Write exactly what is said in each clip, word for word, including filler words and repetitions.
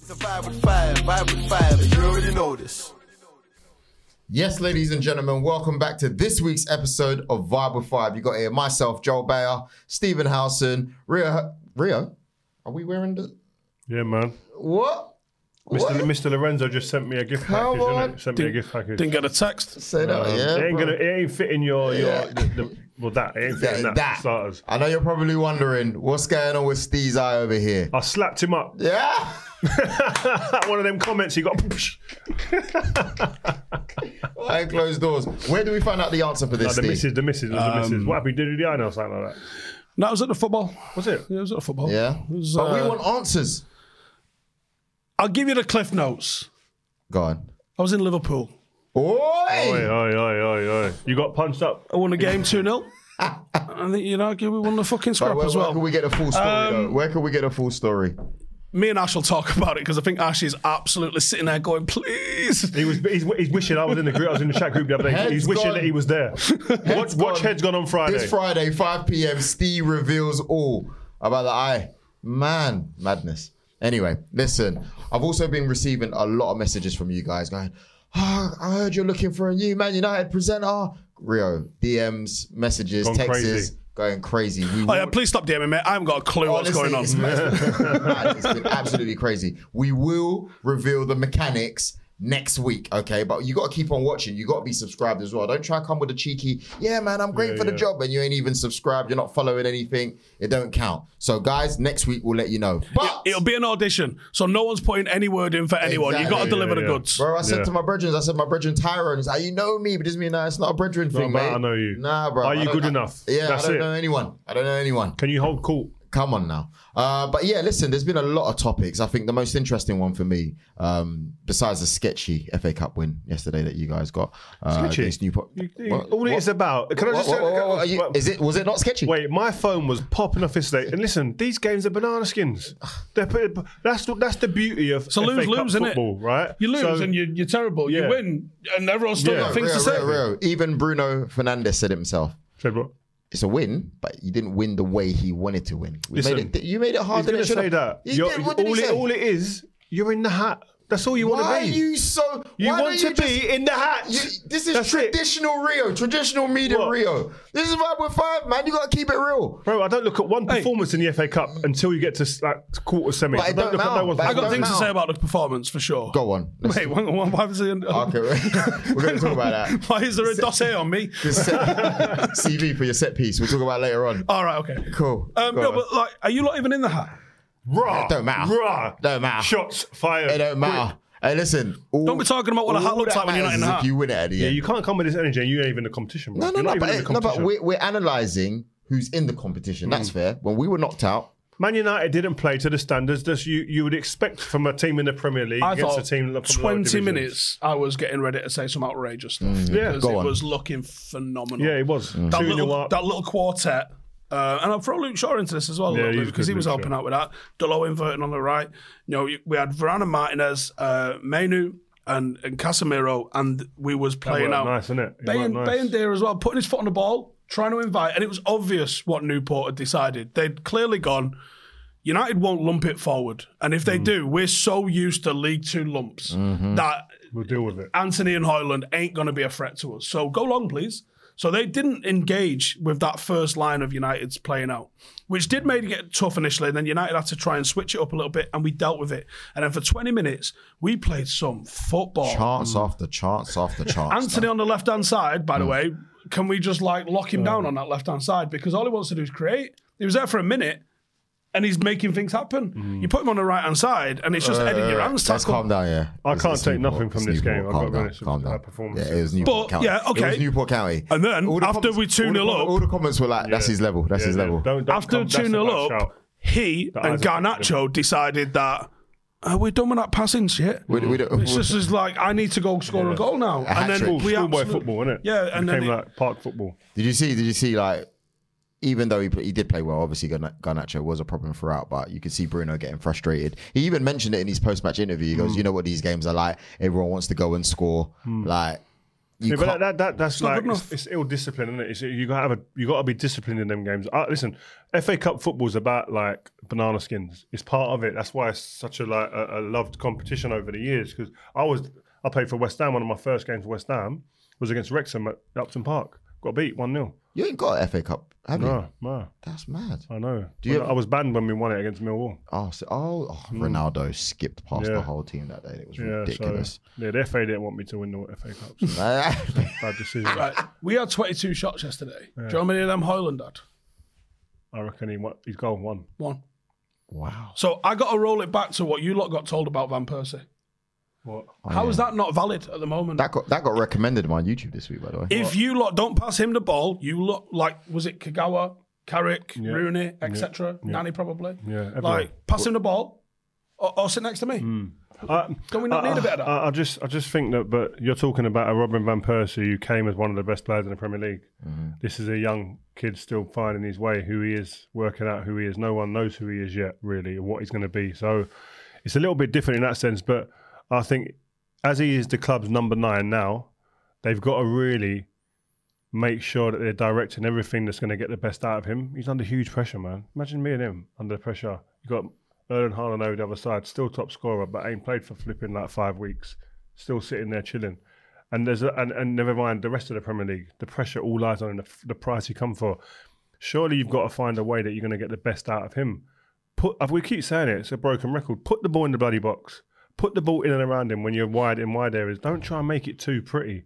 The Vibe with Five, Vibe with Five, and you already know this. Yes, ladies and gentlemen, welcome back to this week's episode of Vibe with Five. You got here myself, Joel Bayer, Stephen Howson, Rio. Rio, are we wearing the? Yeah, man. What? Mister What? Mister Lorenzo just sent me a gift Come package. on. Innit? Sent me a gift package. Didn't get a text. Say that, Um, yeah. it ain't bro. gonna. It ain't fitting your your. Yeah. The, the, well, that it ain't fitting that, that, that. starters. I know you're probably wondering what's going on with Steve's eye over here. I slapped him up. Yeah. One of them comments he got. Behind closed doors. Where do we find out the answer for No, this, the Steve? missus, the missus, was the missus. What happened? Did he do the eye or something like that? No, it was at the football. Was it? Yeah, it was at the football. Yeah. It was, But we uh, want answers. I'll give you the cliff notes. Go on. I was in Liverpool. Oi! Oi, oi, oi, oi, oi. You got punched up. I won the game two nil. I think, you know, we won the fucking But scrap where, as where well. can we get a full story, Um, though? Where can we get a full story? Me and Ash will talk about it because I think Ash is absolutely sitting there going, please. He was. He's, he's wishing I was in the group. I was in the chat group the other day. Head's He's wishing gone. that he was there. watch, watch gone. Head's gone on Friday. This Friday, five p.m, Steve reveals all about the eye. Man, madness. Anyway, listen, I've also been receiving a lot of messages from you guys going, oh, I heard you're looking for a new Man United presenter. Rio, D Ms, messages, Gone texts, crazy. going crazy. We Oh, yeah, will- please stop DMing me. I haven't got a clue what's Honestly, going on. It's, it's been mad. It's been absolutely crazy. We will reveal the mechanics next week, okay? But you got to keep on watching. You got to be subscribed as well. Don't try to come with a cheeky, yeah, man, I'm great Yeah, for the yeah. job, and you ain't even subscribed. You're not following anything. It don't count. So, guys, next week we'll let you know. But It'll be an audition, so no one's putting any word in for anyone. You got to Exactly. deliver Yeah, the yeah. goods. bro, I said Yeah. to my brethren, I said, my brethren Tyrone, he's like, you know me, but it doesn't mean that it's not a brethren thing, but mate. I know you. Nah, bro. Are I you don't- good I- enough? Yeah, That's I don't it. know anyone. I don't know anyone. Can you hold court? Come on now. Uh, but yeah, listen, there's been a lot of topics. I think the most interesting one for me, um, besides the sketchy F A Cup win yesterday that you guys got uh, Sketchy? against Newport. You- you- What- all it what- is about. Can I what- just what- say? what- what are you- is it? Was it not sketchy? Wait, my phone was popping off yesterday. And listen, these games are banana skins. They're, put- that's that's the beauty of So F A lose, Cup lose, innit? football, right? You lose So- and you, you're terrible. You Yeah. win and everyone's still Yeah. got things Rio, to say. Rio, Rio. Even Bruno Fernandes said it himself. Said what? It's a win, but you didn't win the way he wanted to win. We Listen, made it, you made it He's harder than going it to should say have. that. He You're- did. What did all, he it, say? all it is, you're in the hat. That's all you want Why to be. are you so? You why want don't to you be just- in the hat. You, this is That's it. traditional Rio, traditional media What? Rio. This is Vibe with Five, man. You got to keep it real. Bro, I don't look at one Hey. performance in the F A Cup until you get to like quarter semis. But I it don't don't look at matter. no one's But it I got don't things to matter. say about the performance for sure. Go on. Let's- Wait, why, why, why, was it, Okay, we're going to talk about that. why is there a dossier on me? Your set- C V for your set piece. We'll talk about it later on. All right, okay. Cool. Um, Go no, on. but like, are you not even in the hat? Raw. It don't matter. Raw. Don't matter. Shots fired. It don't matter. Hey, listen. All, Don't be talking about what a hat all looks that like when you're not in matters the is hat. If you win it at the Yeah, end. you can't come with this energy and you ain't even in the competition, bro. No, no, You're no. not even But, in the no, but competition. we're, we're analysing who's in the competition. That's fair. When we were knocked out, Man United didn't play to the standards that you, you would expect from a team in the Premier League I against thought a team from lower twenty divisions. minutes I was getting ready to say some outrageous stuff Yeah, because go it on. was looking phenomenal. Yeah, it was. that two nil little, up. that little quartet. Uh, and I'll throw Luke Shaw into this as well a Yeah, little he bit was because good, he was Luke helping Shaw. out with that. Delo inverting on the right. You know, we had Varane and Martinez, uh, Menu and, and Casemiro, and we was playing worked out. nice, innit? It Bay worked and, nice. Bay and Deer as well, putting his foot on the ball, trying to invite, and it was obvious what Newport had decided. They'd clearly gone, United won't lump it forward. And if they Mm. do, we're so used to League Two lumps Mm-hmm. that We'll deal with it. Anthony and Højlund ain't going to be a threat to us. So go long, please. So they didn't engage with that first line of United's playing out, which did make it get tough initially. And then United had to try and switch it up a little bit, and we dealt with it. And then for twenty minutes, we played some football. chance after chance after chance. Anthony on the left-hand side, by the Mm. way, can we just like lock him down on that left-hand side? Because all he wants to do is create. He was there for a minute, and he's making things happen. You put him on the right-hand side, and it's just heading your hands Let's tackle. calm down, yeah. I It's- can't it's take Newport. nothing from It's this Newport. game. I've Calm got to be down, honest with calm you, down. that performance. Yeah, it was Newport But, County. yeah, okay. It was Newport County. And then, All the after comments- we two all the nil com- up- all the comments were like, "That's Yeah. his level. That's Yeah, his yeah. level." Don't, don't After come- two that's a nil bad up, shout. he That and is a bad Garnacho decided that uh, we're done with that passing shit. We- we don't- it's just as like I need to go score a goal now, hat and then trick. we Schoolboy absolute- football, innit? Yeah, and then became it- like park football. Did you see? Did you see? Like, even though he he did play well, obviously Garna- Garnacho was a problem throughout, but you could see Bruno getting frustrated. He even mentioned it in his post match interview. He goes, "You know what these games are like. Everyone wants to go and score. Like, you Yeah, but can't. that, that, that that's not like good it's, enough. it's ill discipline, isn't it? It's, you got to have a you got to be disciplined in them games. Uh, listen, F A Cup football's about like banana skins. It's part of it. That's why it's such a like a, a loved competition over the years. Because I was I played for West Ham. One of my first games for West Ham was against Wrexham at Upton Park. Got beat one nil. You ain't got an F A Cup, have you? No, no, That's mad. I know. Do you When ever- I was banned when we won it against Millwall. Oh, so, oh, oh Ronaldo skipped past Yeah. the whole team that day. It was Yeah, ridiculous. so yeah, the F A didn't want me to win the F A Cups. Bad decision. Right. We had twenty-two shots yesterday. Do you know how many of them Hoyland had? I reckon he won, he's goal one. One. Wow. So I got to roll it back to what you lot got told about Van Persie. What? How is that not valid at the moment? That got that got recommended on my YouTube this week, by the way. if you lot don't pass him the ball, you look like, was it Kagawa, Carrick, Yeah. Rooney, et cetera? Nani probably. Yeah, everyone. Like, pass him the ball or, or sit next to me. I, Don't we not need a bit of that? I, I just, I just think that. But you're talking about a Robin van Persie who came as one of the best players in the Premier League. This is a young kid still finding his way, who he is, working out who he is. No one knows who he is yet, really, or what he's going to be. So it's a little bit different in that sense. But I think as he is the club's number nine now, they've got to really make sure that they're directing everything that's going to get the best out of him. He's under huge pressure, man. Imagine me and him under pressure. You got Erling Haaland over the other side, still top scorer, but ain't played for flipping like five weeks. Still sitting there chilling. And there's a, and, and never mind the rest of the Premier League. The pressure all lies on the, the price he come for. Surely you've got to find a way that you're going to get the best out of him. Put, we keep saying it, it's a broken record. Put the ball in the bloody box. Put the ball in and around him when you're wide in wide areas. Don't try and make it too pretty.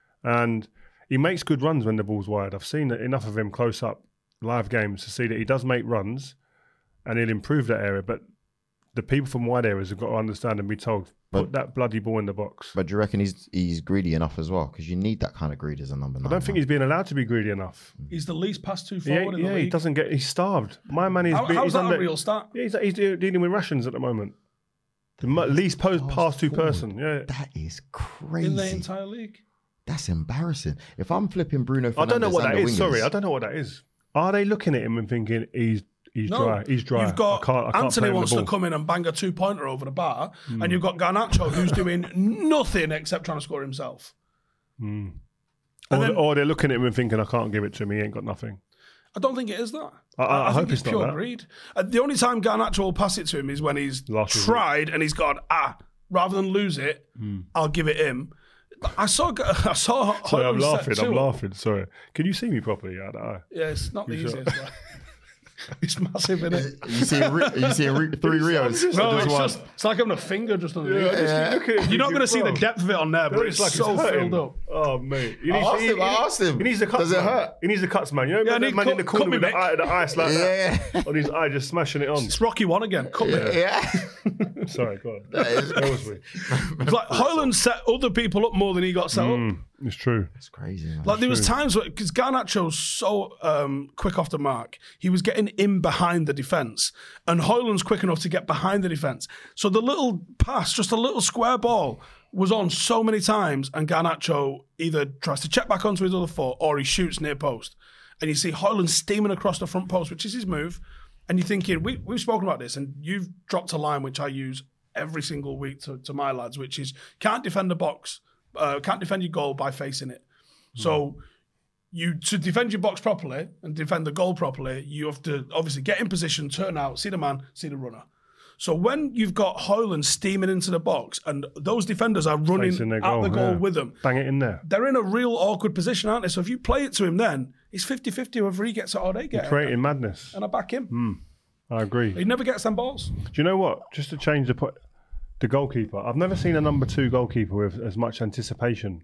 And he makes good runs when the ball's wide. I've seen enough of him close up live games to see that he does make runs and he'll improve that area. But the people from wide areas have got to understand and be told, put But- that bloody ball in the box. But do you reckon he's he's greedy enough as well? Because you need that kind of greed as a number nine. I don't think man. he's being allowed to be greedy enough. He's the least pass too Yeah, forward in the yeah league. he doesn't get. He's starved. My man is. How, he's how's that under, a real stat? Yeah, he's, he's dealing with rations at the moment. The mo- least post pass to forward. person. Yeah. That is In the crazy. entire league? That's embarrassing. If I'm flipping Bruno Fernandes I don't know what and that the is. wingers, Sorry, I don't know what that is. Are they looking at him and thinking he's he's No. dry? He's dry. You've got I can't, I can't Anthony play him wants the to ball. come in and bang a two-pointer over the bar, and you've got Garnacho who's doing nothing except trying to score himself. Or, And they- then- or they're looking at him and thinking, I can't give it to him. He ain't got nothing. I don't think it is that. I- I think hope it's not pure that. greed. Uh, the only time Garnacho will pass it to him is when he's Last resort. tried and he's gone, ah, rather than lose it, I'll give it him. I saw, I saw. Sorry, I'm Højlund set laughing. I'm two. laughing. Sorry. Can you see me properly? Yeah, eye? Yeah, it's not the You sure? easiest. Like. It's massive, isn't it? Are you seeing, Ri- are you seeing Ri- three Rios? No, Or it's one? just it's like having a finger just underneath. Yeah. Look at him. You're not going to see the Bro. depth of it on there, but it's, like so hurting. filled up. Oh, mate. He I needs, asked he, him, I he- asked him, He needs the cuts, does it man. hurt? He needs the cuts, man. You know, Yeah, that I need man in cut- the corner cut me, with the, mate. eye, the ice like Yeah. that. On his eye, just smashing it on. It's Rocky One again. Cut me. Yeah. Sorry, go on. That is- That was me. It's like Højlund set other people up more than he got set up. Mm, it's true. It's crazy, man. Like there was times where because Garnacho's so um, quick off the mark, he was getting in behind the defence, and Højlund's quick enough to get behind the defence. So the little pass, just a little square ball, was on so many times, and Garnacho either tries to check back onto his other foot or he shoots near post, and you see Højlund steaming across the front post, which is his move, and you're thinking we we've spoken about this, and you've dropped a line which I use every single week to, to my lads, which is can't defend the box, uh, can't defend your goal by facing it. So you to defend your box properly and defend the goal properly, you have to obviously get in position, turn out, see the man, see the runner. So when you've got Højlund steaming into the box and those defenders are running Facing their at goal, the goal yeah. with them, Bang it in there. they're in a real awkward position, aren't they? So if you play it to him then, it's fifty-fifty whether he gets it or they get it. Creating madness. And I back him. I agree. He never gets them balls. Do you know what? Just to change the po- the goalkeeper, I've never seen a number two goalkeeper with as much anticipation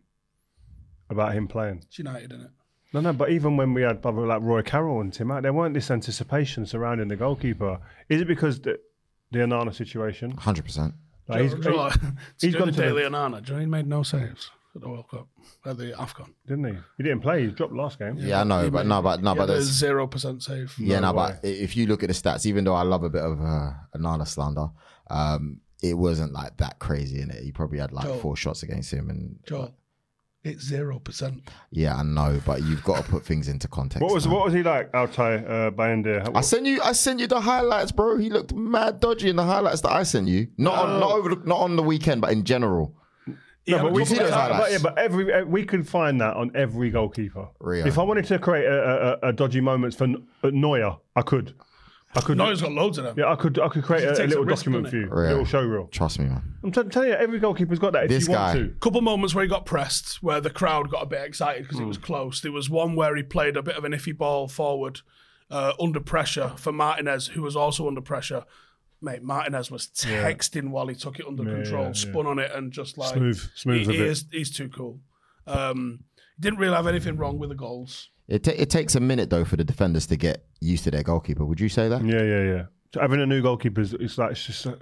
about him playing. It's United, isn't it? No, no, but even when we had brother like Roy Carroll and Tim out, there weren't this anticipation surrounding the goalkeeper. Is it because the, the Onana situation? one hundred percent. Like, he's, Do you know what? he's To gone do to the the- Daily Onana. Do you know he made no saves at the World Cup, at the AFCON? didn't he? He didn't play. He dropped last game. Yeah, I know, but no, but no, He but had a there's zero percent save. yeah, no, No but i- if you look at the stats, even though I love a bit of uh, Anana slander, um, it wasn't like that crazy in it. He probably had like Joel. four shots against him, and Joel, it's zero percent. yeah, I know, but you've got to put things into context. What was man. what was he like, Altay uh, Bayindir? I sent you. I sent you the highlights, bro. He looked mad dodgy in the highlights that I sent you. Not on, not over, the, not on the weekend, but in general. He No, had but a we see couple those of- but, highlights. yeah, but every eh, we could find that on every goalkeeper. Rio. If I wanted to create a, a, a dodgy moments for N- uh, Neuer, I could. I could. Neuer's got loads of them. Yeah, I could. I could create He a, a takes a little risk, document for doesn't you, he? a little show reel. Trust me, man. I'm t- telling you, every goalkeeper's got that. If This you guy- want to. Couple moments where he got pressed, where the crowd got a bit excited because it was close. There was one where he played a bit of an iffy ball forward uh, under pressure for Martinez, who was also under pressure. Mate, Martinez was texting while he took it under Yeah, control, yeah, spun on it, and just like Smooth, smooth He, a he bit. is, he's too cool. Um, didn't really have anything wrong with the goals. It, ta- it takes a minute though for the defenders to get used to their goalkeeper. Would you say that? Yeah, yeah, yeah. So having a new goalkeeper is it's like it's just uh,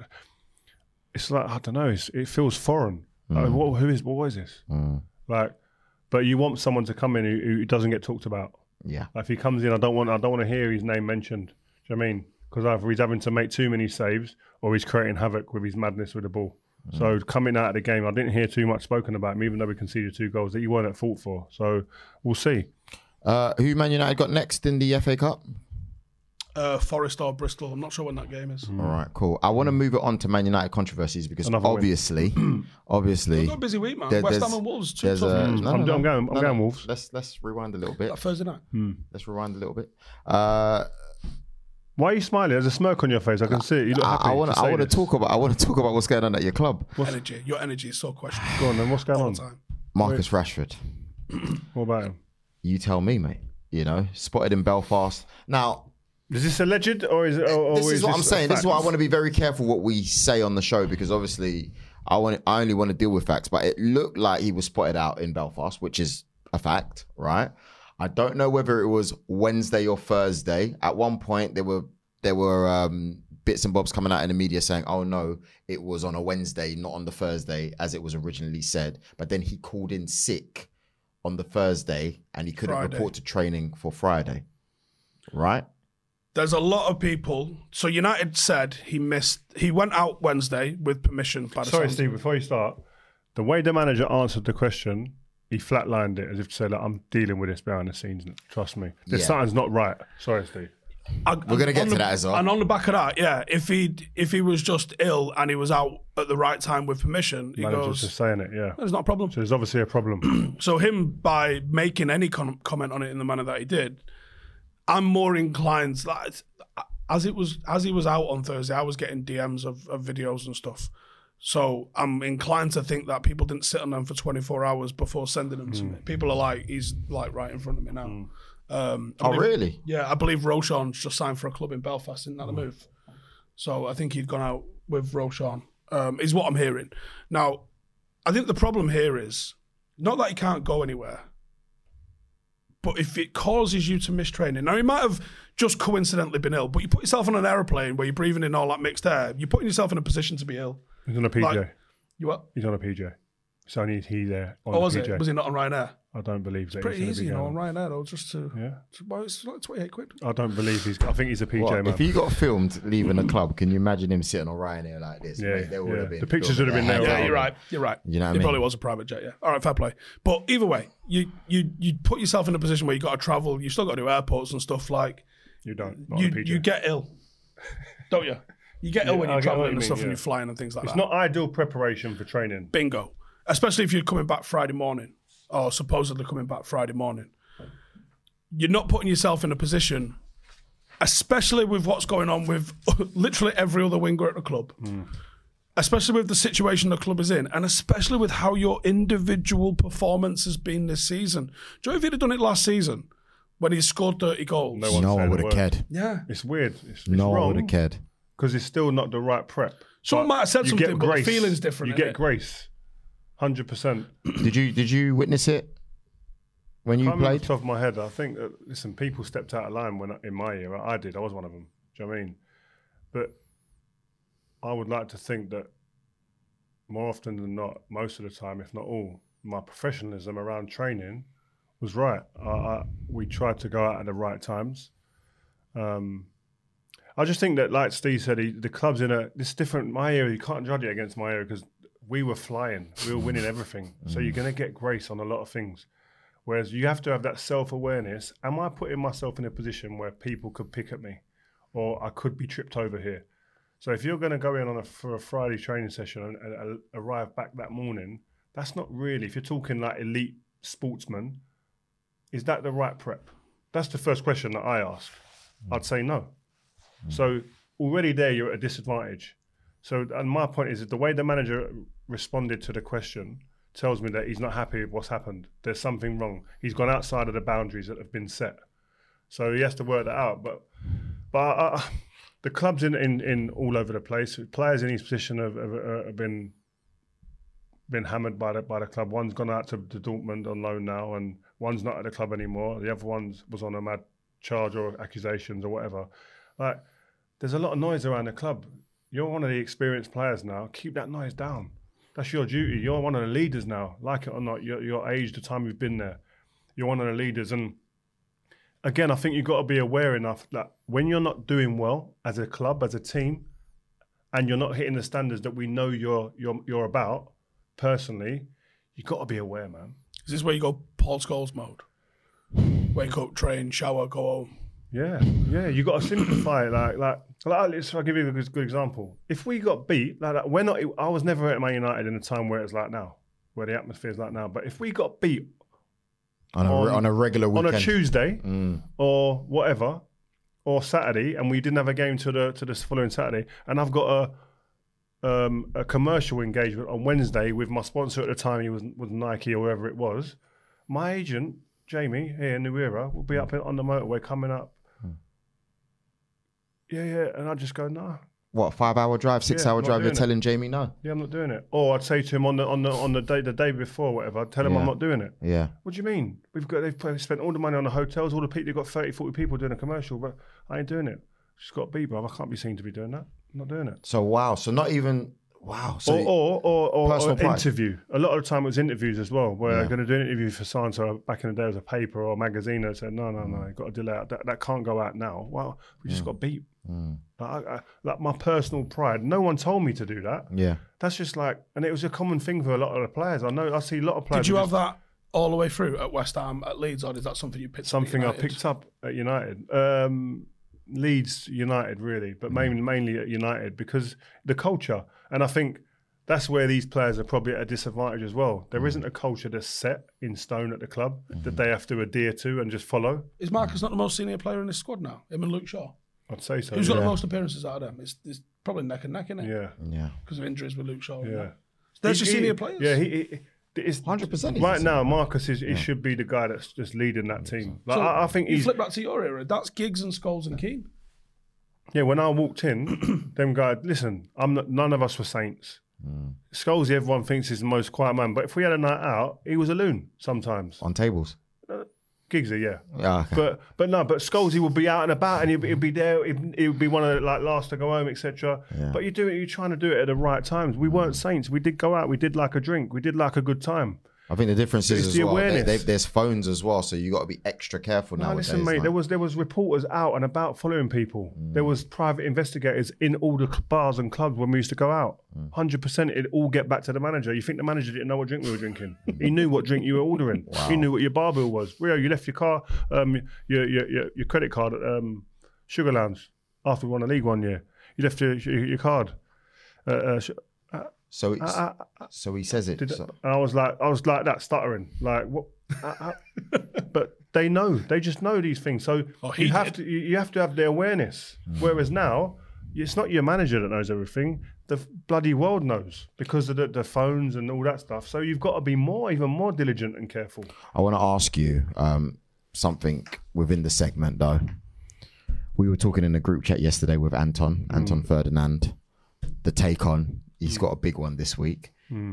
it's like I don't know. It's, it feels foreign. Like, what, who is what is this? Like, but you want someone to come in who, who doesn't get talked about. Yeah. Like if he comes in, I don't want I don't want to hear his name mentioned. Do you know what I mean? Because either he's having to make too many saves or he's creating havoc with his madness with the ball. So coming out of the game, I didn't hear too much spoken about him, even though we conceded two goals that you weren't at fault for. So we'll see. Uh, who Man United got next in the F A Cup? Uh, Forest or Bristol. I'm not sure when that game is. All right, cool. I want to move it on to Man United controversies because Another win. obviously, obviously, We've got a busy week, man. there- West there's- Ham and Wolves. Two there's tough a- games. no, I'm, no, I'm no. going. I'm No, going no. Wolves. Let's let's rewind a little bit. That Thursday night. Let's rewind a little bit. Uh, Why are you smiling? There's a smirk on your face. I can see it. You look happy. I want to. say I want to this. talk about. I want to talk about what's going on at your club. Energy. Your energy is so questionable Go on then. What's going all on? the time. Marcus Rashford. What about him? You tell me, mate. You know, spotted in Belfast. Now, Is this alleged or is it? Or, or this is what I'm this a saying. This is fact? why I want to be very careful what we say on the show because obviously I want. I only want to deal with facts. But it looked like he was spotted out in Belfast, which is a fact, right? I don't know whether it was Wednesday or Thursday. At one point, there were there were um, bits and bobs coming out in the media saying, "Oh no, it was on a Wednesday, not on the Thursday, as it was originally said." But then he called in sick on the Thursday, and he couldn't Friday. report to training for Friday, right? There's a lot of people. So United said he missed. He went out Wednesday with permission. By the Sorry, sounds of Steve. it. Before you start, the way the manager answered the question, he flatlined it as if to say, "Look, I'm dealing with this behind the scenes. Trust me, there's Yeah. something's not right." Sorry, Steve. And- We're gonna and get on to the- that as well. And on the back of that, yeah, if he if he was just ill and he was out at the right time with permission, he Manager's goes, just saying it. Yeah. "There's not a problem." So there's obviously a problem. So him by making any con- comment on it in the manner that he did, I'm more inclined. Like, as it was as he was out on Thursday, I was getting D Ms of, of videos and stuff. So I'm inclined to think that people didn't sit on them for twenty-four hours before sending them to me. People are like, he's like right in front of me now. Um, I Oh, believe- really? Yeah, I believe Roshan's just signed for a club in Belfast. Isn't that the move? So I think he'd gone out with Roshan, um, is what I'm hearing. Now, I think the problem here is not that he can't go anywhere, but if it causes you to miss training. Now, he might have just coincidentally been ill, but you put yourself on an aeroplane where you're breathing in all that mixed air, you're putting yourself in a position to be ill. He's on a P J. Like- You what? He's on a P J. It's only he there on Oh, the was P J. it? Was he not on Ryanair? I don't believe that. Pretty he's easy, you know, going on Ryanair, though, just to. Yeah. Well, it's like twenty-eight quid. I don't believe he's. I think he's a P J What, man. if he got filmed leaving a club, can you imagine him sitting on Ryanair like this? Yeah, Mate, there would yeah. have been The pictures filming would have been their there heads Yeah, off. you're right. You're right. You know what I it mean? probably was a private jet, yeah. All right, fair play. But either way, you you you put yourself in a position where you got to travel. You still got to do airports and stuff. Like you don't. Not you a P J. you get ill, don't you? You get ill Yeah, when I you're get what traveling you and mean, stuff, yeah. and you're flying and things like It's that. not ideal preparation for training. Bingo. Especially if you're coming back Friday morning, or supposedly coming back Friday morning. You're not putting yourself in a position, especially with what's going on with literally every other winger at the club, especially with the situation the club is in, and especially with how your individual performance has been this season. Do you know if he'd have done it last season when he scored thirty goals? No one No, I said would a have word. cared. Yeah. It's weird. It's, it's No, I would wrong have cared. because it's still not the right prep. Someone But might have said you something, get but the grace. feeling's different, You get innit? grace. Hundred percent. Did you did you witness it when you Can't remember off played? the top of my head. I think that listen, people stepped out of line when in my era. I did. I was one of them. Do you know what I mean? But I would like to think that more often than not, most of the time, if not all, my professionalism around training was right. I, I, we tried to go out at the right times. Um, I just think that, like Steve said, he, the club's in a this different. My era, you can't judge it against my era because we were flying, we were winning everything. So you're going to get grace on a lot of things. Whereas you have to have that self-awareness. Am I putting myself in a position where people could pick at me, or I could be tripped over here? So if you're going to go in on a for a Friday training session and, and, and arrive back that morning, That's not really, if you're talking like elite sportsmen, is that the right prep? That's the first question that I ask. Mm. I'd say no. Mm. So already there, you're at a disadvantage. So, and my point is that the way the manager responded to the question tells me that he's not happy with what's happened. There's something wrong. He's gone outside of the boundaries that have been set. So he has to work that out. But but uh, the club's in, in, in all over the place. Players in his position have, have, have been been hammered by the by the club. One's gone out to, to Dortmund on loan now, and one's not at the club anymore. The other one was on a mad charge or accusations or whatever. Like, there's a lot of noise around the club. You're one of the experienced players now. Keep that noise down. That's your duty. You're one of the leaders now. Like it or not, your, your age, the time you've been there, you're one of the leaders. And again, I think you've got to be aware enough that when you're not doing well as a club, as a team, and you're not hitting the standards that we know you're you're you're about personally, you've got to be aware, man. Is this where you go Paul Scholes mode? Wake up, train, shower, go home. Yeah, yeah. You got to simplify it. Like, like, like. Let's, I'll give you a good, good example. If we got beat, like, like we're not. I was never at Man United in a time where it's like now, where the atmosphere is like now. But if we got beat on a, on, on a regular weekend, on a Tuesday mm. or whatever, or Saturday, and we didn't have a game to the to the following Saturday, and I've got a um, a commercial engagement on Wednesday with my sponsor at the time, he was was Nike or wherever it was. My agent Jamie here in New Era will be up on the motorway coming up. Yeah, yeah, and I just go, no. What, five hour drive, six Yeah, hour not drive? You're doing it. telling Jamie no? Yeah, I'm not doing it. Or I'd say to him on the on the on the day the day before, whatever. I'd tell him Yeah. I'm not doing it. Yeah. What do you mean? We've got they've put- spent all the money on the hotels. All the people, they've got thirty, forty people doing a commercial, but I ain't doing it. Just got to be, bro. I can't be seen to be doing that. I'm not doing it. So wow. So not even wow. So or or or, or, personal or pride. interview. A lot of the time it was interviews as well, where Yeah. I'm going to do an interview for so and so. Back in the day, it was a paper or a magazine that said, no, no, no, you've got to delay it. That, that can't go out now. Well, we just got beat. Mm. Like, I, I, like my personal pride. No one told me to do that. yeah. That's just like, and it was a common thing for a lot of the players. I know, I see a lot of players. Did you who have just- that all the way through at West Ham, at Leeds, or is that something you picked something up I at United? picked up at United? Um, Leeds United, really, but mainly, mainly at United because the culture. And I think that's where these players are probably at a disadvantage as well. There isn't a culture that's set in stone at the club that they have to adhere to and just follow. Is Marcus not the most senior player in this squad now? Him and Luke Shaw. I'd say so. Who's yeah. got the most appearances out of them? It's, it's probably neck and neck, isn't it? Yeah, Yeah. Because of injuries with Luke Shaw. and yeah. that. There's your He- he- senior players. Yeah, he, he, it's one hundred percent he's right a now. senior Marcus is he should be the guy that's just leading that team. Like, So I, I think you he's flip back to your era. That's Giggs and Scholes and Keane. yeah. When I walked in, them guys. Listen, I'm not, none of us were saints. Mm. Scholesy, everyone thinks is the most quiet man, but if we had a night out, he was a loon sometimes. On tables. Giggsy, yeah. Yeah. Okay. But but no, but Scholesy would be out and about, and he'd, he'd be there. He'd, he would be one of the like last to go home, et cetera. Yeah. But you do it. You're trying to do it at the right times. We weren't saints. We did go out. We did like a drink. We did like a good time. I think the difference is It's as the well. They, awareness. they, there's phones as well, so you got to be extra careful No, nowadays. listen, mate. like- There was there was reporters out and about following people. Mm. There was private investigators in all the cl- bars and clubs when we used to go out. Mm. Hundred percent, it'd all get back to the manager. You think the manager didn't know what drink we were drinking? He knew what drink you were ordering. He knew what your bar bill was. Rio, you left your car, um, your your your, your credit card at um, Sugar Lounge after we won the league one year. You left your your, your card. Uh, uh, sh- So, it's, uh, so he says it. Did so- and I was like, I was like that, stuttering, like what? uh, uh, but they know, they just know these things. So Oh, he you have did. to, you you have to have the awareness. Whereas now, it's not your manager that knows everything. The f- bloody world knows because of the, the phones and all that stuff. So you've got to be more, even more diligent and careful. I want to ask you um, something within the segment, though. We were talking in a group chat yesterday with Anton, Anton Ferdinand, the take on. He's got a big one this week.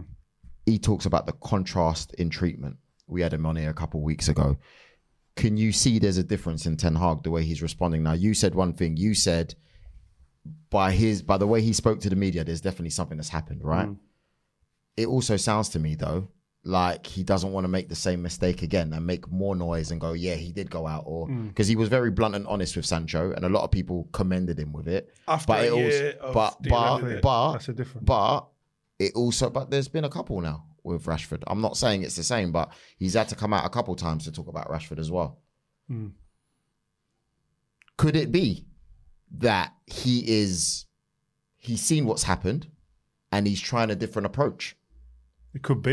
He talks about the contrast in treatment. We had him on here a couple of weeks ago. Can you see there's a difference in Ten Hag, the way he's responding now? You said one thing. You said by his by the way he spoke to the media, there's definitely something that's happened, right? It also sounds to me, though, like he doesn't want to make the same mistake again and make more noise and go, yeah, he did go out, or because he was very blunt and honest with Sancho, and a lot of people commended him with it. After but a it year also, of but dealing with but it. but That's a difference. but it also, but there's been a couple now with Rashford. I'm not saying it's the same, but he's had to come out a couple times to talk about Rashford as well. Could it be that he is he's seen what's happened and he's trying a different approach? It could be.